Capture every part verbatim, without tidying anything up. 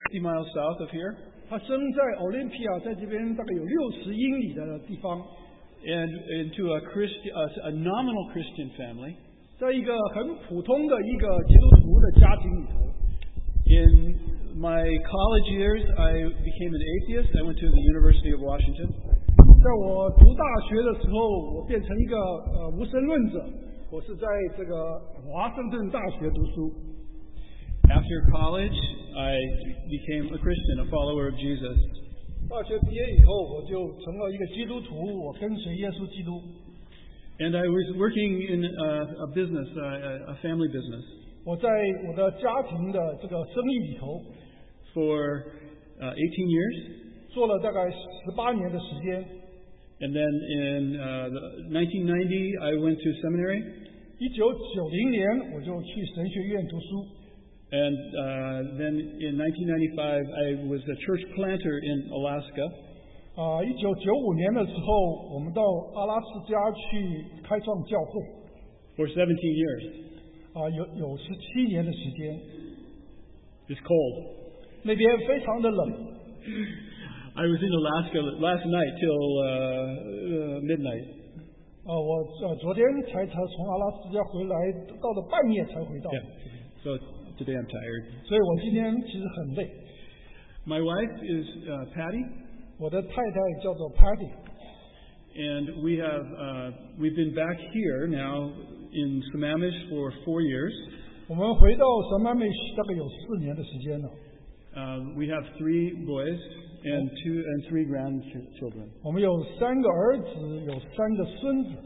sixty miles south of here. 他生在 Olympia， 在这边大概有六十英里的地方。 And into a Christian, a, a nominal Christian family. 在一个很普通的一个基督徒的家庭里头。 In my college years, I became an atheist. I went to the University of Washington. 在我读大学的时候，我变成一个呃无神论者。我是在这个华盛顿大学读书。 After college, I became a Christian, a follower of Jesus. 大学毕业以后，我就成了一个基督徒，我跟随耶稣基督。 And I was working in a, a business, a, a family business. 我在我的家庭的这个生意里头 for uh, eighteen years. 做了大概十八年的时间。 And then in uh, the nineteen ninety, I went to seminary. 一九九零年，我就去神学院读书。 And uh, then in nineteen ninety-five, I was a church planter in Alaska. 啊，一九九五年的时候，我们到阿拉斯加去开创教会。 For seventeen years. 啊，有有十七年的时间。 It's cold. 那边非常的冷。 I was in Alaska last night till uh, uh, midnight. 啊，我呃昨天才才从阿拉斯加回来，到了半夜才回到。 Yeah. So today I'm tired. 所以我今天其实很累。 My wife is uh, Patty. 我的太太叫做 Patty. And we have uh, we've been back here now in Sammamish for four years. 我们回到 Sammamish 大概有四年的时间了。 Uh, we have three boys and two and three grandchildren. 我们有三个儿子，有三个孙子。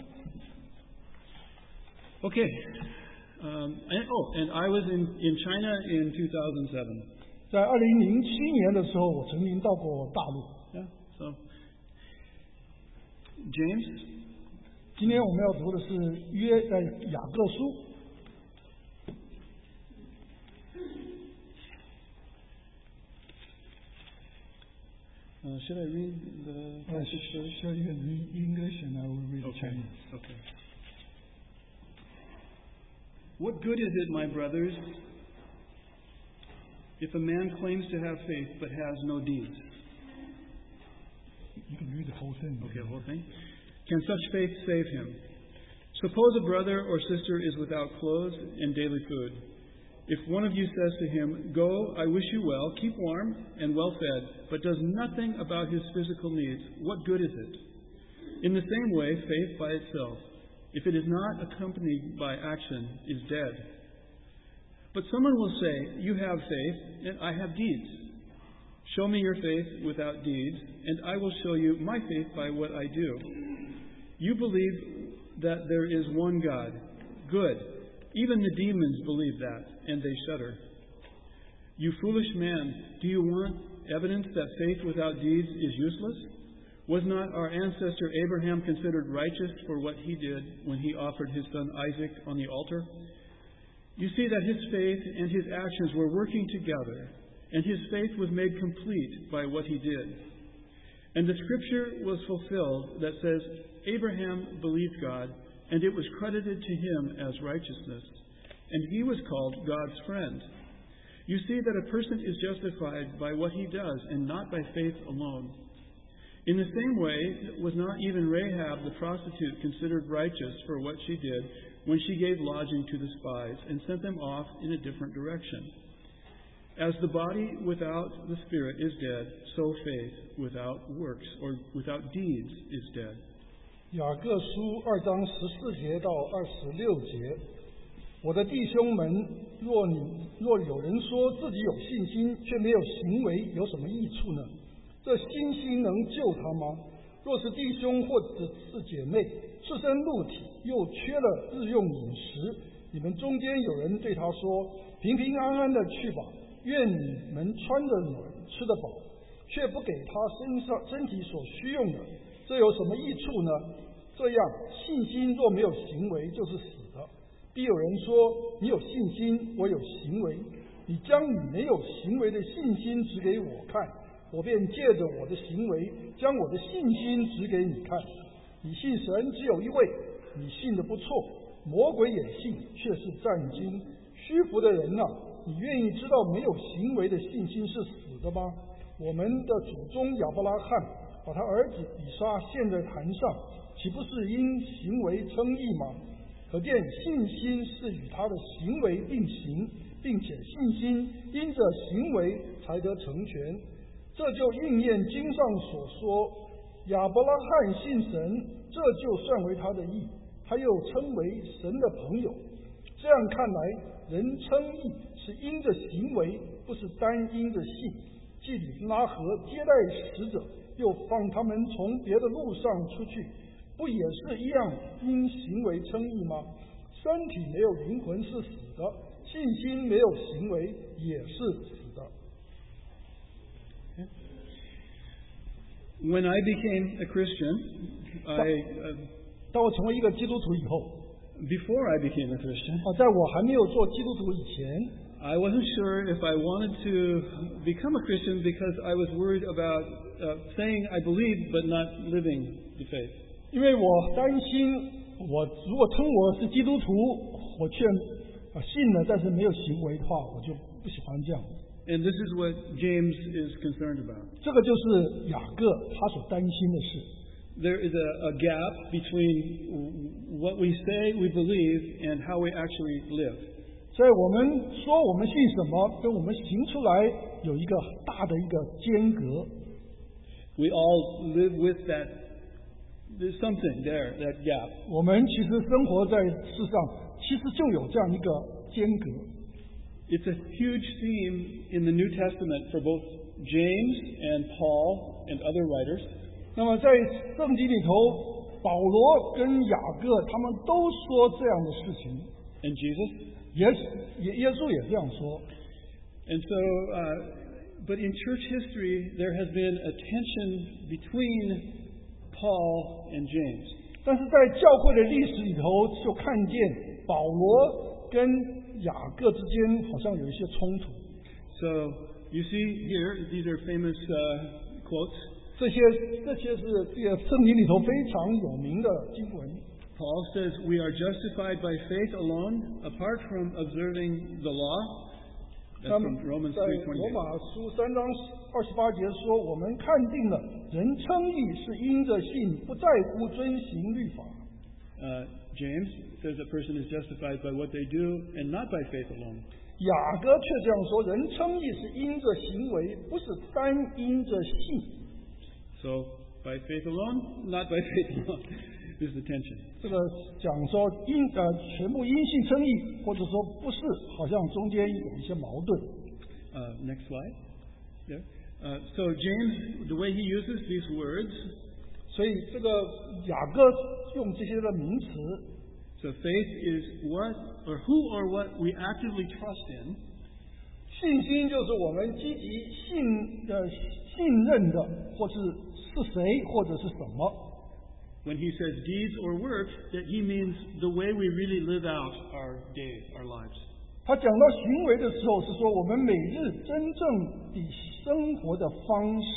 Okay. Um, and, oh, and I was in, in China in two thousand seven. 在二零零七年的时候，我曾经到过大陆。 Yeah. So, James. 今天我们要读的是约呃雅各书。 Uh, should I read the passage first? Sure, you can read English and I will read okay. Chinese. Okay. What good is it, my brothers, if a man claims to have faith but has no deeds? You can read the whole thing. Okay, the whole thing. Can such faith save him? Suppose a brother or sister is without clothes and daily food. If one of you says to him, "Go, I wish you well, keep warm and well fed," but does nothing about his physical needs, what good is it? In the same way, faith by itself, if it is not accompanied by action, is dead. But someone will say, "You have faith, and I have deeds. Show me your faith without deeds, and I will show you my faith by what I do." You believe that there is one God. Good. Even the demons believe that, and they shudder. You foolish man, do you want evidence that faith without deeds is useless? Was not our ancestor Abraham considered righteous for what he did when he offered his son Isaac on the altar? You see that his faith and his actions were working together, and his faith was made complete by what he did. And the scripture was fulfilled that says, Abraham believed God, and it was credited to him as righteousness, and he was called God's friend. You see that a person is justified by what he does, and not by faith alone. In the same way, was not even Rahab the prostitute considered righteous for what she did when she gave lodging to the spies and sent them off in a different direction? As the body without the spirit is dead, so faith without works or without deeds is dead. 雅各书二章十四节到二十六节，我的弟兄们，若你若有人说自己有信心，却没有行为，有什么益处呢？这信心能救他吗？若是弟兄或者是姐妹，赤身露体，又缺了日用饮食，你们中间有人对他说：“平平安安的去吧，愿你们穿得暖，吃得饱，却不给他身上身体所需用的，这有什么益处呢？”这样，信心若没有行为，就是死的。必有人说：“你有信心，我有行为。你将你没有行为的信心指给我看，我便借着我的行为，将我的信心指给你看。你信神只有一位，你信得不错，魔鬼也信，却是战惊。虚浮的人啊， 你愿意知道没有行为的信心是死的吗？我们的祖宗亚伯拉罕把他儿子以撒献在坛上，岂不是因行为称义吗？可见信心是与他的行为并行，并且信心因着行为才得成全。这就应验经上所说，亚伯拉罕信神，这就算为他的义，他又称为神的朋友。这样看来，人称义是因着行为，不是单因着信。祭里拉合接待使者，又放他们从别的路上出去，不也是一样因行为称义吗？身体没有灵魂是死的，信心没有行为也是死的。 When I became a Christian, I, uh, 当我成为一个基督徒以后， before I became a Christian, 啊，在我还没有做基督徒以前， I wasn't sure if I wanted to become a Christian because I was worried about uh, saying I believe but not living the faith. 因为我担心，我如果称我是基督徒，我却啊信了，但是没有行为的话，我就不喜欢这样。 And this is what James is concerned about. 这个就是雅各他所担心的事。 There is a, a gap between what we say we believe and how we actually live. 在我们说我们信什么，跟我们行出来有一个大的一个间隔。 We all live with that. There's something there, that gap. 我们其实生活在世上，其实就有这样一个间隔。 It's a huge theme in the New Testament for both James and Paul and other writers. 那么在圣经里头，保罗跟雅各他们都说这样的事情。 And Jesus. 耶耶耶稣也这样说。 And so, uh, but in church history, there has been a tension between Paul and James. 但是在教会的历史里头，就看见保罗跟雅各之间好像有一些冲突。 So you see here, these are famous uh, quotes. 这些这些是这个圣经里头非常有名的经文。 Paul says, "We are justified by faith alone, apart from observing the law." That's from Romans 在 three 罗 twenty-eight. 马书三章二十八节说，我们看定了人称义是因着信，不在乎遵行律法。 Uh, James says a person is justified by what they do and not by faith alone. 雅各却这样说，人称义是因着行为，不是单因着信。 So by faith alone, not by faith alone, is the tension. 这个讲说因呃全部因信称义，或者说不是，好像中间有一些矛盾。 Uh, next slide. There. Uh, so James, the way he uses these words, 所以这个雅各用这些的名词， so faith is what or who or what we actively trust in. 信心就是我们积极信的信任的，或是是谁或者是什么。 When he says deeds or works, that he means the way we really live out our days, our lives. 他讲到行为的时候，是说我们每日真正的生活的方式。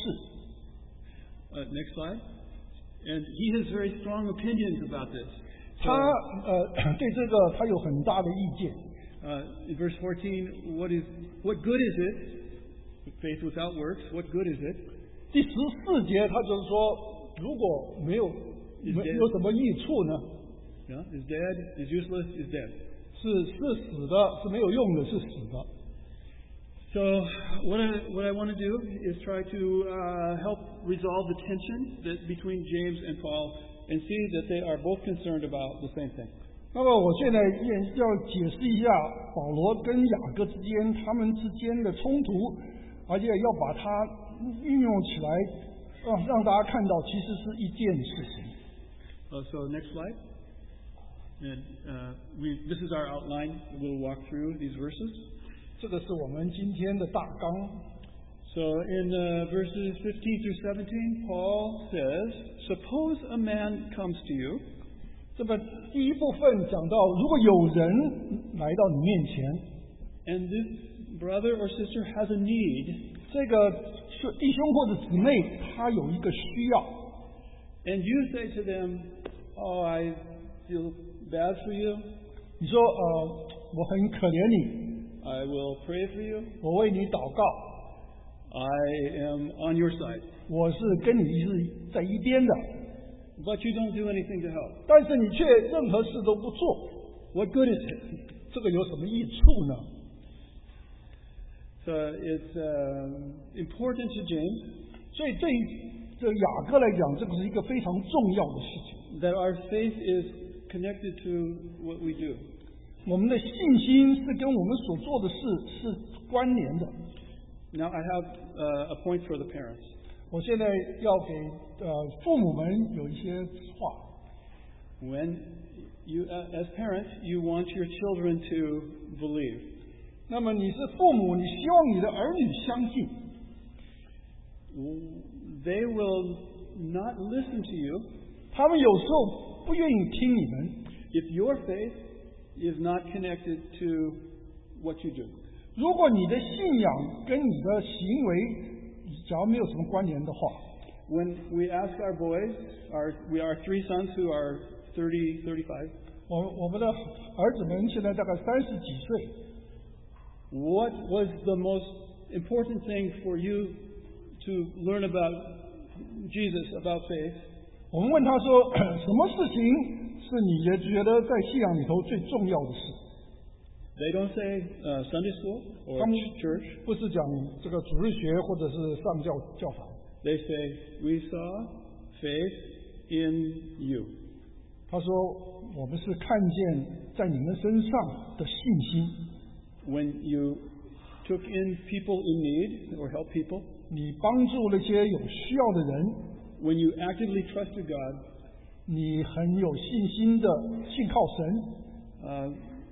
Uh, next slide. And he has very strong opinions about this. 他呃对这个他有很大的意见。 Uh, in verse fourteen, what is what good is it? Faith without works, what good is it? 第十四节他就是说，如果没有没有什么益处呢？ Yeah, is dead, is useless, is dead. 是是死的，是没有用的，是死的。 So what I, what I want to do is try to uh, help resolve the tension that between James and Paul and see that they are both concerned about the same thing. 那么我现在要要解释一下保罗跟雅各之间他们之间的冲突，而且要把它运用起来，让让大家看到其实是一件事情。 Uh, so next slide. And uh, we this is our outline. We'll walk through these verses. 这个是我们今天的大纲。 So in uh, verses fifteen through seventeen, Paul says, "Suppose a man comes to you." 这么第一部分讲到，如果有人来到你面前， And this brother or sister has a need, 这个弟兄或者姊妹他有一个需要， and you say to them, "Oh, I feel bad for you. 你说呃我很可怜你， I will pray for you. 我为你祷告， I am on your side. 我是跟你是在一边的， But you don't do anything to help. 但是你却任何事都不做， What good is it? 这个有什么益处呢？ So it's uh, important to James 所以对这雅各来讲，这个是一个非常重要的事情。 that our faith is connected to what we do. 我们的信心是跟我们所做的事是关联的。 Now I have uh, a point for the parents. 我现在要给呃父母们有一些话。 When you, uh, as parents, you want your children to believe. 那么你是父母，你希望你的儿女相信， They will not listen to you 他们有时候不愿意听你们。 if your faith is not connected to what you do. 如果你的信仰跟你的行为假如没有什么关联的话， When we ask our boys, our, we are three sons who are thirty, thirty-five, 我我们的儿子们现在大概三十几岁， what was the most important thing for you to learn about Jesus, about faith? 我们问他说，什么事情是你也觉得在信仰里头最重要的事？ They don't say uh, Sunday school or 他们 church. 不是讲这个主日学或者是上教教法， They say, we saw faith in you. 他说我们是看见在你们身上的信心， When you took in people in need or help people, 你帮助那些有需要的人， when you actively trusted God, 你很有信心的信靠神， uh,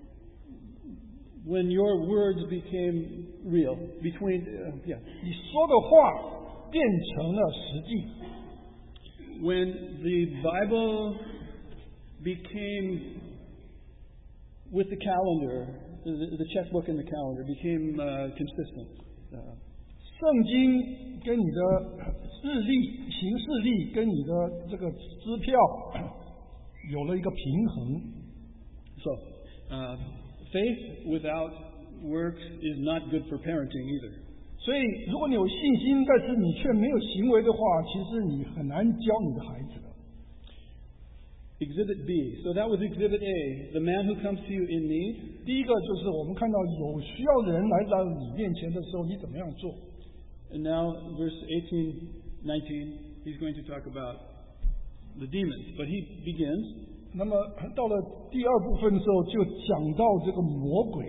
when your words became real, between, uh, yeah, 你说的话变成了实际。 when the Bible became, with the calendar, the, the checkbook and the calendar became uh, consistent. Uh, 圣经跟你的日历、行事历跟你的这个支票有了一个平衡。 so, uh, faith without works is not good for parenting either. 所以，如果你有信心，但是你却没有行为的话，其实你很难教你的孩子的。 Exhibit B. So that was Exhibit A. The man who comes to you in need. 第一个就是我们看到有需要的人来到你面前的时候，你怎么样做？ And now, verse eighteen, nineteen, he's going to talk about the demons. But he begins, 那么到了第二部分的时候，就讲到这个魔鬼。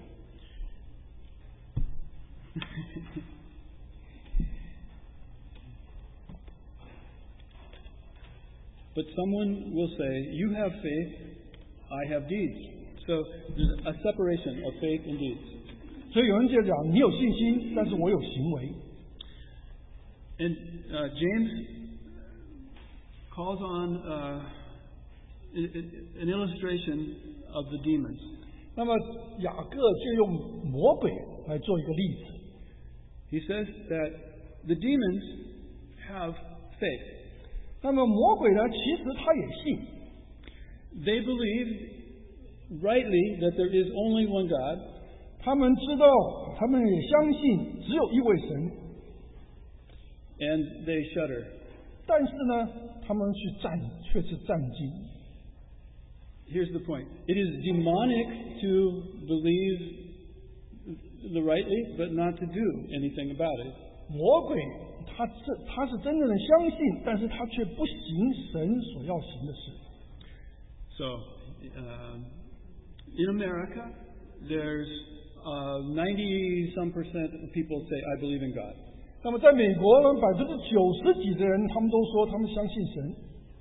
But someone will say, you have faith, I have deeds. So there's a separation of faith and deeds. 所以有人就讲，你有信心，但是我有行为。 And uh, James calls on uh, an illustration of the demons. 那么雅各就用魔鬼来做一个例子。 He says that the demons have faith. 那么魔鬼呢，其实他也信， They believe rightly that there is only one God, 他们知道，他们也相信只有一位神， and they shudder. 但是呢，他们去战，却是战惊。 Here's the point. It is demonic to believe the rightly, but not to do anything about it. 魔鬼他是他是真正的相信，但是他却不行神所要行的事。 So, uh, in America, there's uh, ninety some percent of people say, I believe in God. 那么在美国呢，百分之九十几的人，他们都说他们相信神。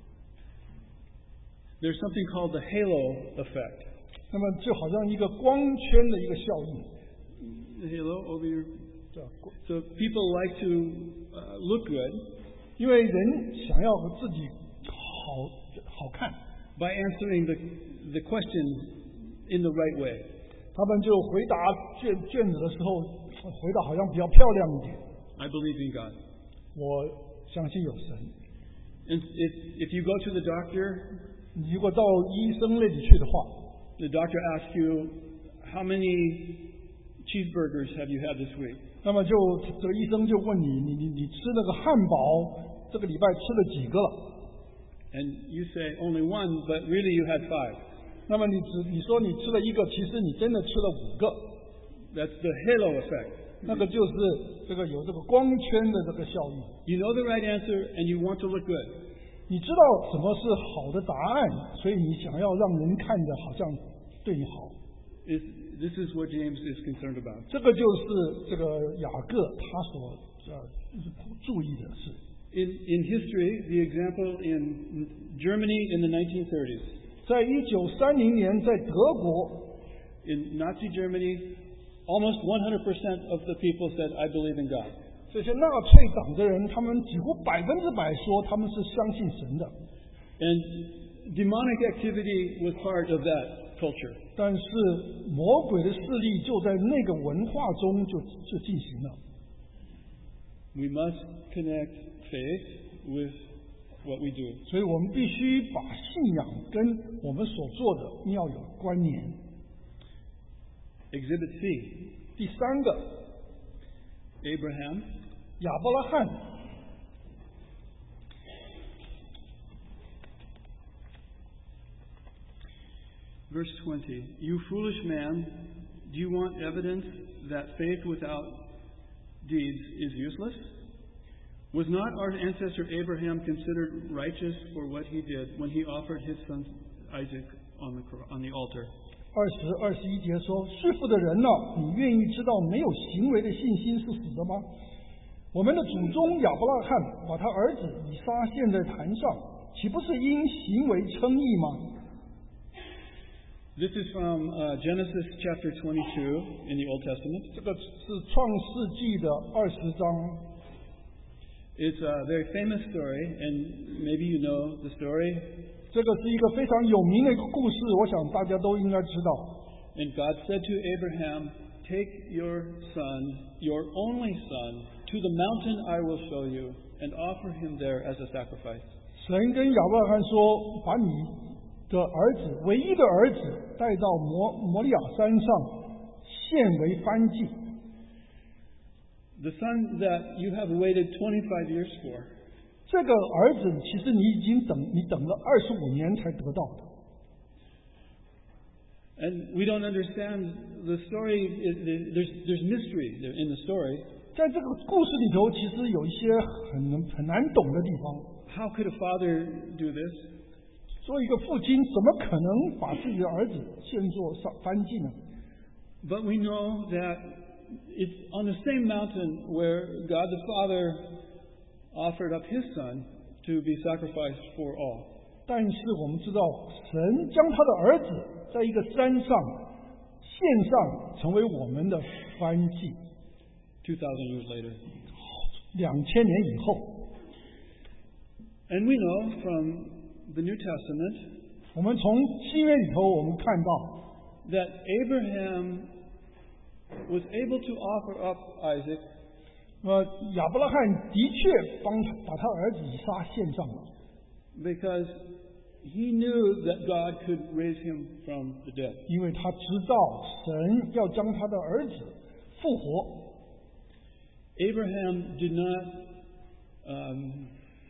There's something called the halo effect. 那么就好像一个光圈的一个效应。 The halo over your... 对吧 So people like to uh, look good 因为人想要自己好好看， by answering the, the question in the right way. 他们就回答卷卷子的时候，回答好像比较漂亮一点。 I believe in God. 我相信有神。 And if, if you go to the doctor, 你如果到医生那里去的话， the doctor asks you, how many cheeseburgers have you had this week? 那么就这个医生就问你，你你你吃那个汉堡，这个礼拜吃了几个了？ And you say only one, but really you had five. 那么你只你说你吃了一个，其实你真的吃了五个。 That's the halo effect. 那个就是这个有这个光圈的这个效应。 You know the right answer and you want to look good. 你知道什么是好的答案，所以你想要让人看着好像对你好。 Is, this is what James is concerned about. 这个就是这个雅各他所呃注意的是。 In, in history, the example in Germany in the nineteen thirties. 在一九三零年，在德国 In Nazi Germany, almost one hundred percent of the people said, I believe in God. 这些纳粹党的人，他们几乎百分之百说他们是相信神的。 And demonic activity was part of that culture. 但是魔鬼的势力就在那个文化中就就进行了。 We must connect faith with what we do. 所以我们必须把信仰跟我们所做的要有关联。 Exhibit C, 第三个， Abraham. 亚伯拉罕。 Verse twenty, You foolish man, do you want evidence that faith without deeds is useless? Was not our ancestor Abraham considered righteous for what he did when he offered his son Isaac on the, on the altar? 二十二十一节说：“弑父的人呢、你愿意知道没有行为的信心是死的吗？我们的祖宗亚伯拉罕把他儿子以撒献在坛上，岂不是因行为称义吗？” This is from uh, Genesis chapter twenty-two in the Old Testament. 这个是创世纪的二十章。 It's a very famous story, and maybe you know the story. 这个是一个非常有名的一个故事，我想大家都应该知道。 And God said to Abraham, Take your son, your only son, to the mountain I will show you, and offer him there as a sacrifice. 神跟亚伯拉罕说：“把你的儿子，唯一的儿子，带到摩摩利亚山上，献为燔祭。” The son that you have waited twenty-five years for. 这个儿子其实你已经等你等了二十五年才得到的。 And we don't understand the story. There's, there's mystery in the story. 在这个故事里头，其实有一些很很难懂的地方。 How could a father do this? 作为一个父亲，怎么可能把自己的儿子献作燔祭呢？ But we know that it's on the same mountain where God the Father offered up his son to be sacrificed for all. 但是我们知道，神将他的儿子在一个山上献上，成为我们的燔祭。 Two thousand years later. 两千年以后， And we know from the New Testament 我们从新约里头，我们看到 that Abraham was able to offer up Isaac 呃，亚伯拉罕的确帮他把他儿子以撒献上了， because he knew that God could raise him from the dead. 因为他知道神要将他的儿子复活。 Abraham did not um,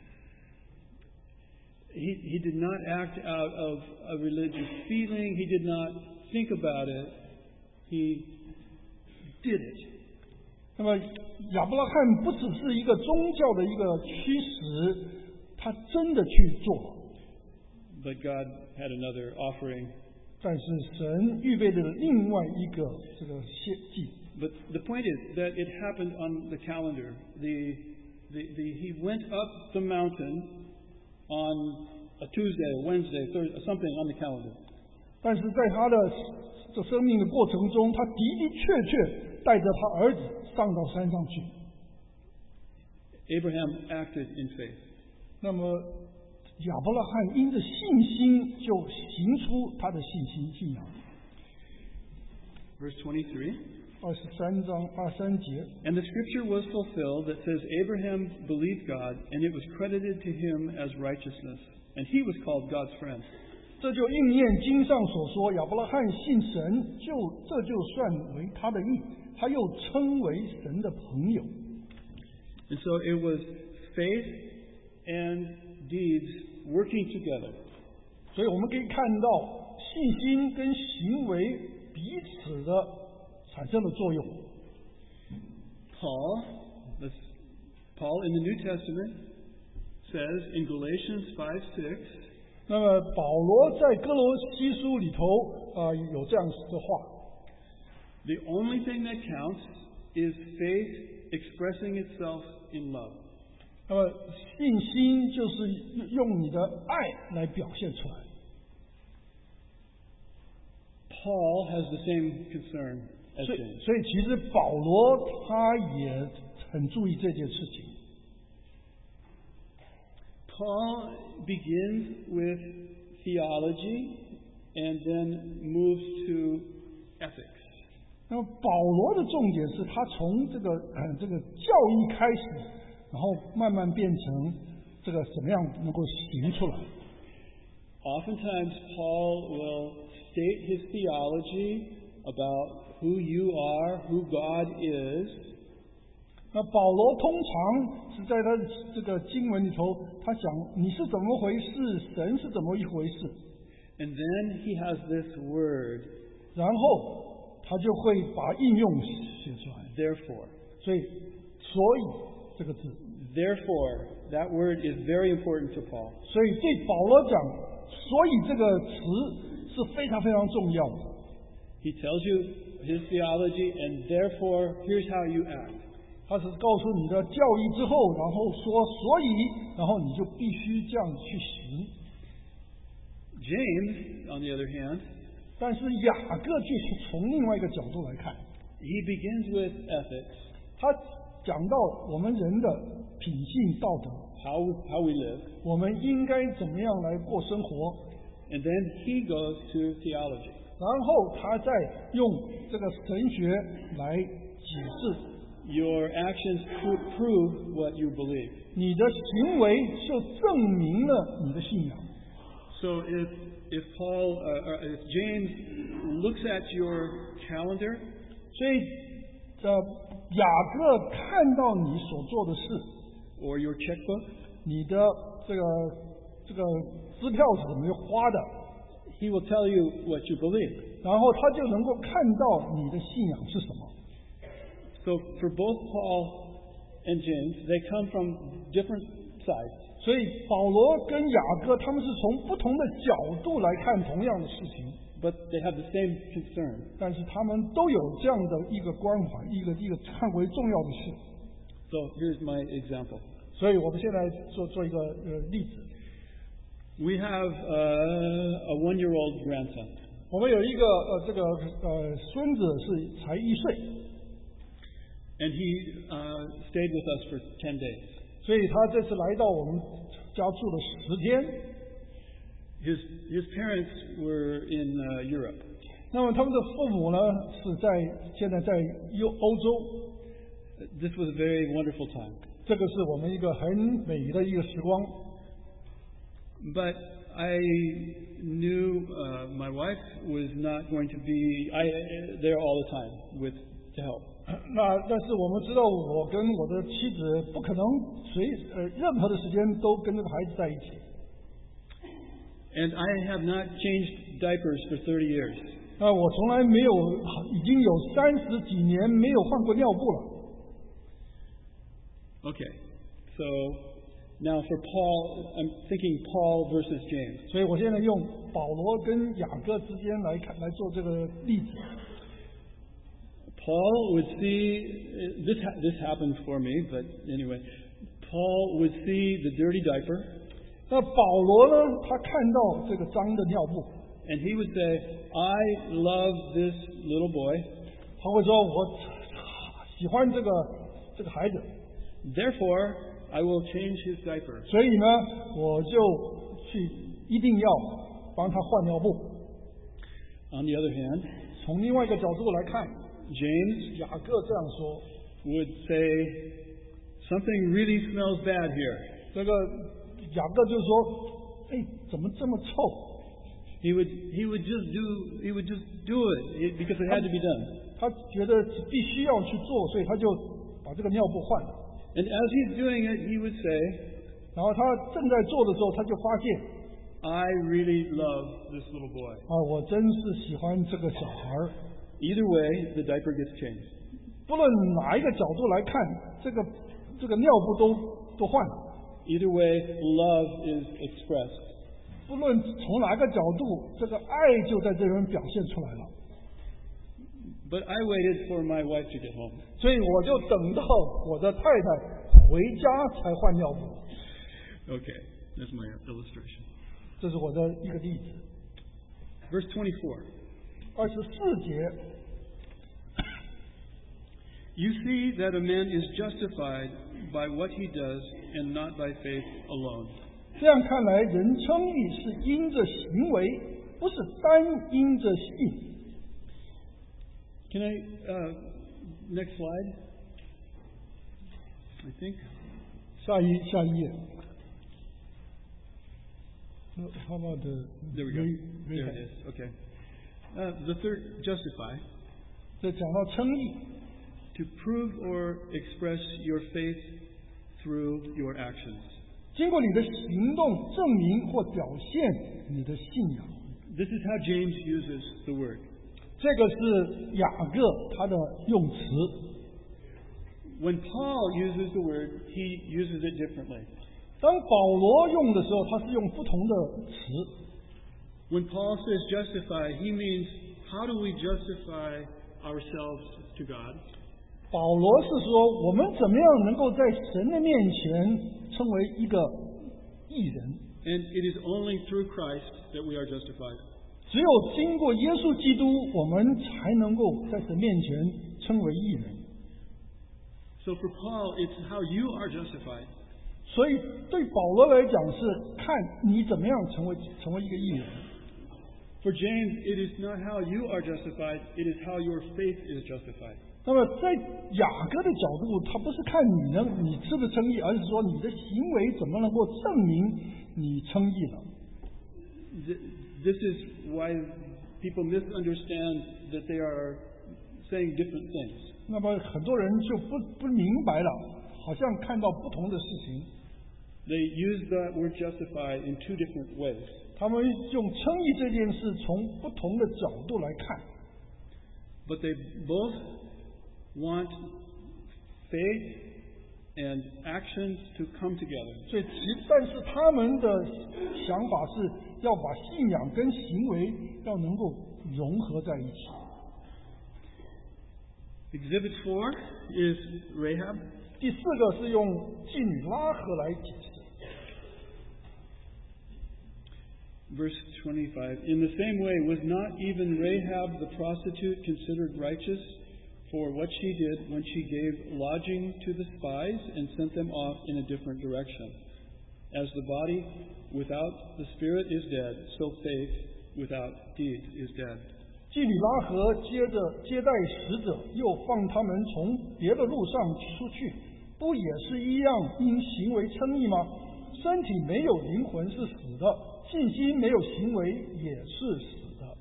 he, he did not act out of a religious feeling. He did not think about it. He did it. 那么亚伯拉罕不只是一个宗教的一个驱使，他真的去做。 But God had another offering. 但是神预备了另外一个这个献祭。 But the point is that it happened on the calendar. The, the, the, he went up the mountain on a Tuesday, or Wednesday, Thursday, something on the calendar. 但是在他的这生命的过程中，他的的确确带着他儿子上到山上去。 Abraham acted in faith. 那么亚伯拉罕因着信心就行出他的信心信仰。 Verse twenty-three. 二十三章二三节。 And the scripture was fulfilled that says, Abraham believed God, and it was credited to him as righteousness, and he was called God's friend. 这就应验经上所说，亚伯拉罕信神，就这就算为他的义， 他又称为神的朋友。 And so it was faith and deeds working together. 所以我们可以看到信心跟行为彼此的产生的作用。 Paul, this, Paul in the New Testament says in Galatians five six, 那么保罗在哥罗西书里头啊、呃、有这样的话 the only thing that counts is faith expressing itself in love. 那么信心就是用你的爱来表现出来。 Paul has the same concern as 所以 James. 所以其实保罗他也很注意这件事情。 Paul begins with theology and then moves to ethics. 那么保罗的重点是他从这个呃这个教义开始，然后慢慢变成这个怎么样能够行出来。 Oftentimes, Paul will state his theology about who you are, who God is. 那保罗通常是在他的这个经文里头，他讲你是怎么回事，神是怎么一回事， And then he has this word, 然后他就会把应用写出来。 therefore. 所以，所以这个字， Therefore, that word is very important to Paul. 所以对保罗讲，所以这个词是非常非常重要的。 He tells you his theology, and therefore, here's how you act. 他是告诉你的教义之后，然后说，所以，然后你就必须这样去行。 James, on the other hand, 但是雅各就是从另外一个角度来看， he begins with ethics, 他讲到我们人的品性道德， how, how we live, 我们应该怎么样来过生活， and then he goes to theology. 然后他再用这个神学来解释。 Your actions pro- prove what you believe. 你的行为就证明了你的信仰。 So if if Paul, uh, uh, if James looks at your calendar, 所以，呃，雅各看到你所做的事， or your checkbook, 你的这个这个支票是怎么花的， he will tell you what you believe. 然后他就能够看到你的信仰是什么。 So for both Paul and James, they come from different sides. 所以保罗跟雅各他们是从不同的角度来看同样的事情， But they have the same concern. 但是他们都有这样的一个关怀，一个一个看为重要的事。 So here's my example. 所以我们现在做做一个呃例子， We have uh, a one-year-old grandson, 我们有一个呃这个呃孙子是才一岁， and he uh, stayed with us for ten days. 所以他这次来到我们家住了十天。 His his parents were in uh, Europe. 那么他们的父母呢是在现在在欧欧洲， This was a very wonderful time. 这个是我们一个很美的一个时光。 But I knew uh, my wife was not going to be I, there all the time with to help. 那但是我们知道，我跟我的妻子不可能随呃任何的时间都跟这个孩子在一起。 And I have not changed diapers for thirty years. 啊，我从来没有，已经有三十几年没有换过尿布了。 Okay, so now for Paul, I'm thinking Paul versus James. 所以我现在用保罗跟雅各之间来看来做这个例子。 Paul would see this. Ha- this happened for me, but anyway, Paul would see the dirty diaper, 那保罗呢，他看到这个脏的尿布， and he would say, "I love this little boy. 他会说：“我喜欢这个这个孩子， Therefore, I will change his diaper." 所以呢，我就去一定要帮他换尿布。” On the other hand, 从另外一个角度来看， James 雅各这样说 would say, "Something really smells bad here." 这个雅各就说：“哎，怎么这么臭？” He would he would just do he would just do it because it had to be done. 他觉得必须要去做，所以他就把这个尿布换了。 And as he's doing it, he would say, 然后他正在做的时候，他就发现 I really love this little boy. 啊，我真是喜欢这个小孩儿。 Either way, the diaper gets changed. 不论哪一个角度来看，这个这个尿布都都换了。 Either way, love is expressed. 不论从哪个角度，这个爱就在这边表现出来了。 But I waited for my wife to get home. 所以我就等到我的太太回家才换尿布。 Okay, that's my illustration. 这是我的一个例子。 Verse twenty-four. 二十四节， You see that a man is justified by what he does and not by faith alone. 这样看来，人称义是因着行为，不是单因着信。 Can I, uh, next slide? I think. 下一下一页。How about the There we go. There it is. Okay. Uh, the third, justify. 这讲到称义， To prove or express your faith through your actions. 经过你的行动证明或表现你的信仰。 This is how James uses the word. 这个是雅各他的用词。 When Paul uses the word, he uses it differently. 当保罗用的时候，他是用不同的词。 When Paul says justify, he means how do we justify ourselves to God? 保罗是说，我们怎么样能够在神的面前成为一个义人？ And it is only through Christ that we are justified. 只有经过耶稣基督，我们才能够在神面前称为义人。 So for Paul, it's how you are justified. 所以对保罗来讲，是看你怎么样成为成为一个义人。 For James, it is not how you are justified, it is how your faith is justified. 那么在雅各的角度，他不是看你能你是不是称义，而是说你的行为怎么能够证明你称义了。 This is why people misunderstand that they are saying different things. 那么很多人就不不明白了，好像看到不同的事情。 They use that word justify in two different ways. 他们用称义这件事从不同的角度来看， But they both want faith and actions to come together. 所以其但是他们的想法是要把信仰跟行为要能够融合在一起。 Exhibit four is Rahab. 第四个是用妓女拉合来解释。 Verse twenty-five. In the same way, was not even Rahab the prostitute considered righteous for what she did when she gave lodging to the spies and sent them off in a different direction? As the body without the spirit is dead, so faith without deed is dead. 妓女拉合接着接待使者，又放他们从别的路上出去，不也是一样因行为称义吗？身体没有灵魂是死的，信心没有行为也是死的。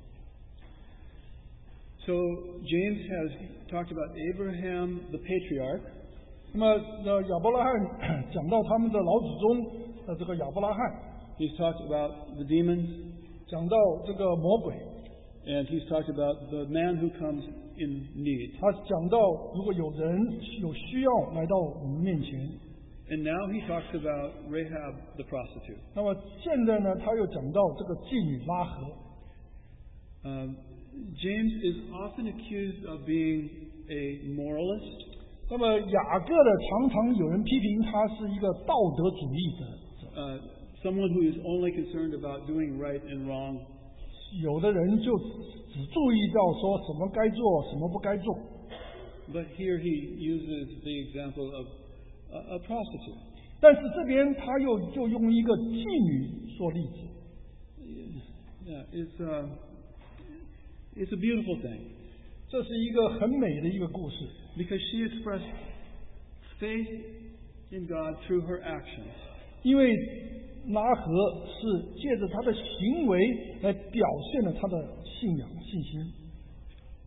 So James has talked about Abraham, the patriarch. 那么，呃，亚伯拉罕讲到他们的老祖宗，呃，这个亚伯拉罕 He's talked about the demons, 讲到这个魔鬼， and he's talked about the man who comes in need. 他讲到如果有人有需要来到我们面前， And now he talks about Rahab, the prostitute. 那么现在呢，他又讲到这个妓女拉合。 Um, James is often accused of being a moralist. 那么雅各的常常有人批评他是一个道德主义者， Uh, someone who is only concerned about doing right and wrong. 有的人就只注意到说什么该做，什么不该做。 But here he uses the example of a, a prostitute. 但是这边他又就用一个妓女做例子， Yeah, it's, uh, it's a beautiful thing 这是一个很美的一个故事， because she expressed faith in God through her actions. 因为拉合是借着他的行为来表现了他的信仰信心。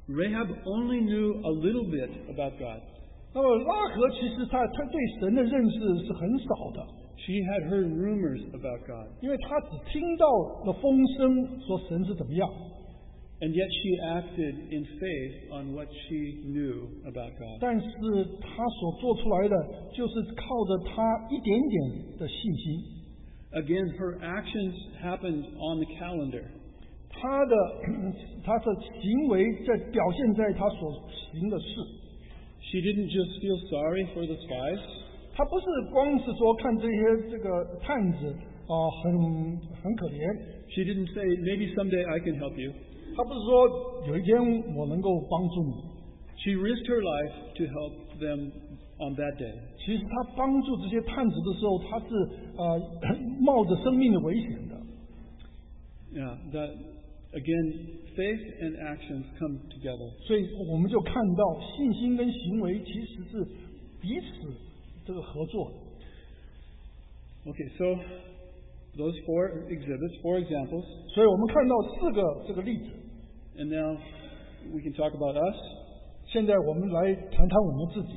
Rahab only knew a little bit about God. 那么拉合其实他他对神的认识是很少的， She had heard rumors about God, 因为他只听到了风声，说神是怎么样， and yet she acted in faith on what she knew about God. 但是他所做出来的就是靠着他一点点的信心。 Again, her actions happened on the calendar. 他的他的行为在表现在他所行的事， She didn't just feel sorry for the spies. 他不是光是说看这些这个探子啊、很很可怜， She didn't say, maybe someday I can help you. 他不是说有一天我能够帮助你， She risked her life to help them on that day. 其实他帮助这些探子的时候，他是呃冒着生命的危险的。 Yeah, that again, faith and actions come together. 所以我们就看到信心跟行为其实是彼此这个合作的。 Okay, so those four exhibits, four examples, 所以我们看到四个这个例子。 and now we can talk about us. 现在我们来谈谈我们自己。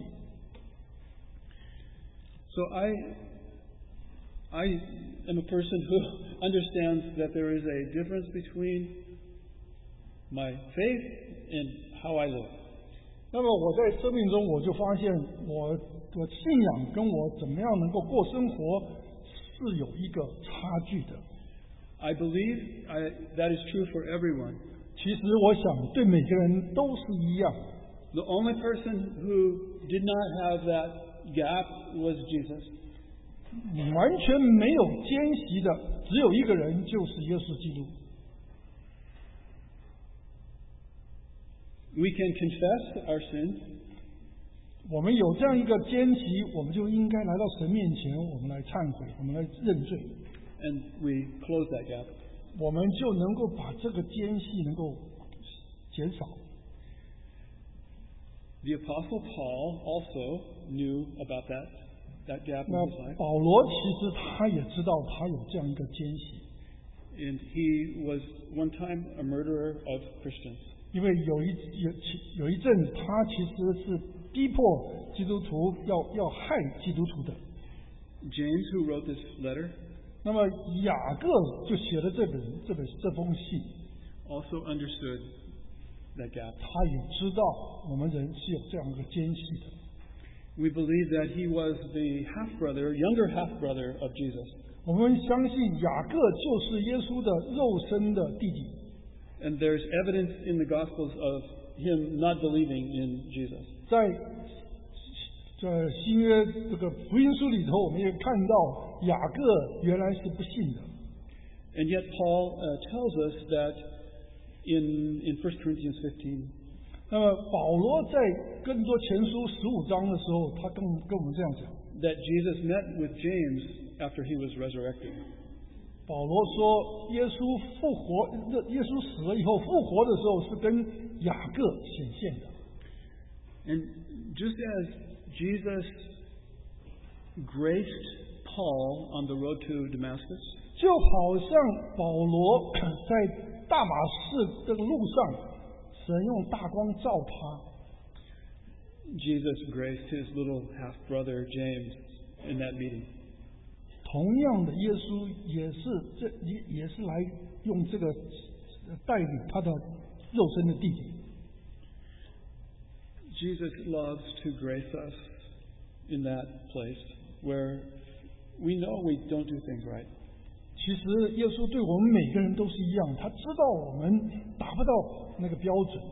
So I, I am a person who understands that there is a difference between my faith and how I live. 那么我在生命中，我就发现我我信仰跟我怎么样能够过生活是有一个差距的。 I believe I, that is true for everyone. 其实我想对每个人都是一样。 The only person who did not have that gap was Jesus. 完全没有间隙的，只有一个人，就是耶稣基督。 We can confess our sins, 我们有这样一个间隙，我们就应该来到神面前，我们来忏悔，我们来认罪， and we close that gap. 我们就能够把这个间隙能够减少。 The Apostle Paul also knew about that, that gap in 那 his life. 保罗其实他也知道他有这样一个间隙， And he was one time a murderer of Christians. 因为有一有有一阵子他其实是逼迫基督徒要要害基督徒的。 James, who wrote this letter, 那么雅各就写了这本这本这封信， also understood that gap. 他也知道我们人是有这样一个间隙的。 We believe that he was the half-brother, younger half-brother of Jesus. 我们相信雅各就是耶稣的肉身的弟弟。 And there's evidence in the Gospels of him not believing in Jesus. 在这新约这个福音书里头，我们也看到雅各原来是不信的。 And yet Paul uh, tells us that in, in First Corinthians fifteen, 那么保罗在哥林多前书十五章的时候，他跟跟我们这样讲： that Jesus met with James after he was resurrected. 保罗说，耶稣复活，耶稣死了以后复活的时候，是跟雅各显现的。 And just as Jesus graced Paul on the road to Damascus, 就好像保罗在大马士这个路上，神用大光照他。 Jesus graced his little half-brother James in that meeting. 同样的，耶稣也是这也也是来用这个带领他的肉身的弟弟。 Jesus loves to grace us in that place where we know we don't do things right. 其实耶稣对我们每个人都是一样，他知道我们达不到那个标准。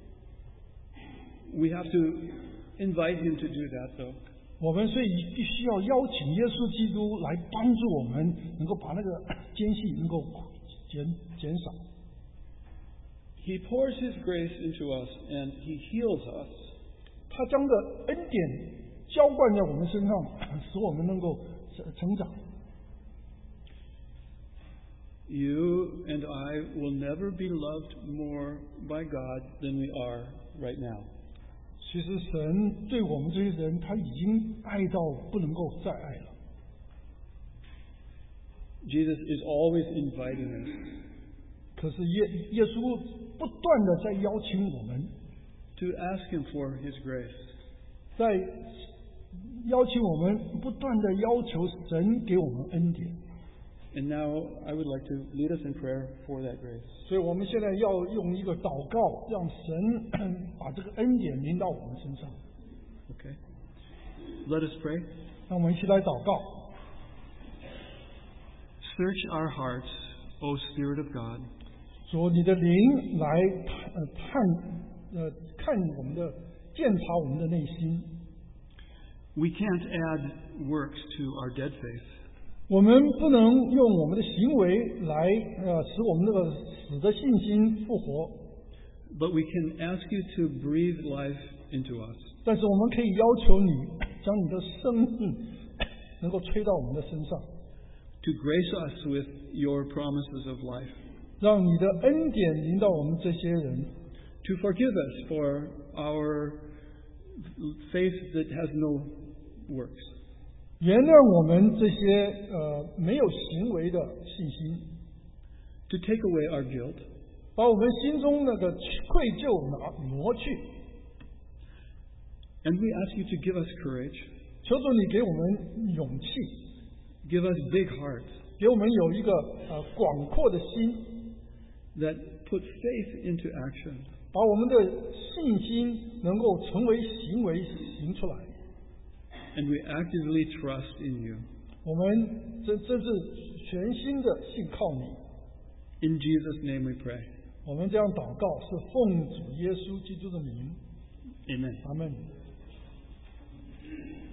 We have to invite him to do that, though. 我们所以必须要邀请耶稣基督来帮助我们，能够把那个间隙能够减减少。 He pours his grace into us and he heals us. 他将的恩典浇灌在我们身上，使我们能够成长。 You and I will never be loved more by God than we are right now. 其实神对我们这些人，他已经爱到不能够再爱了。 Jesus is always inviting us. 可是耶耶稣不断的在邀请我们。 to ask Him for His grace. 在邀请我们不断的要求神给我们恩典。 And now I would like to lead us in prayer for that grace. 所以我们现在要用一个祷告，让神把这个恩典临到我们身上。 Okay. Let us pray. 让我们一起来祷告。 Search our hearts, O Spirit of God. 主，你的灵来呃探呃看我们的鉴察我们的内心。 We can't add works to our dead faith. 我们不能用我们的行为来呃使我们这个死的信心复活。 But we can ask you to breathe life into us. 但是我们可以要求你将你的生命能够吹到我们的身上。 To grace us with your promises of life. 让你的恩典临到我们这些人。 To forgive us for our faith that has no works. 原谅我们这些呃没有行为的信心。 To take away our guilt. 把我们心中那个愧疚拿挪去。 And we ask you to give us courage. 求主你给我们勇气。 Give us big hearts. 给我们有一个呃广阔的心。 That put faith into action. 把我们的信心能够成为行为行出来。 And we actively trust in you. 我们这这是全心的信靠你。 In Jesus' name we pray. 我们这样祷告是奉主耶稣基督的名。 Amen. 阿们。